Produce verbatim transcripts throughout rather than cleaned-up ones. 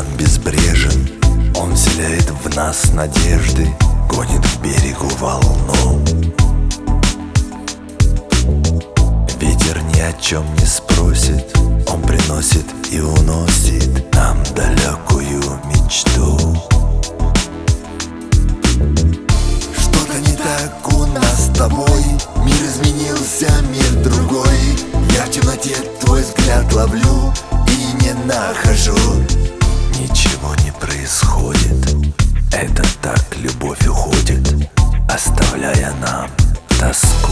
безбрежен, он вселяет в нас надежды, гонит к берегу волну. Ветер ни о чем не спросит, он приносит и уносит нам далекую мечту. Что-то не так у нас с тобой, мир изменился, мир другой. Я в темноте твой взгляд ловлю и не нахожу. Ничего не происходит, это так любовь уходит, оставляя нам тоску.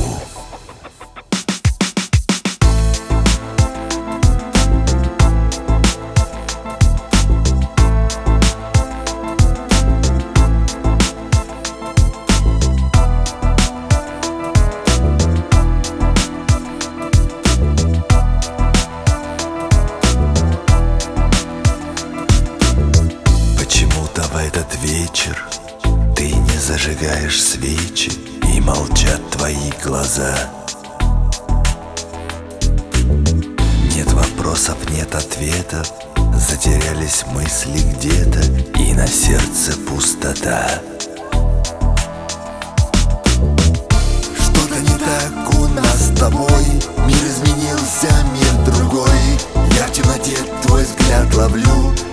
В этот вечер ты не зажигаешь свечи, и молчат твои глаза. Нет вопросов, нет ответов, затерялись мысли где-то, и на сердце пустота. Что-то не так у нас с тобой, мир изменился, мир другой. Я в темноте твой взгляд ловлю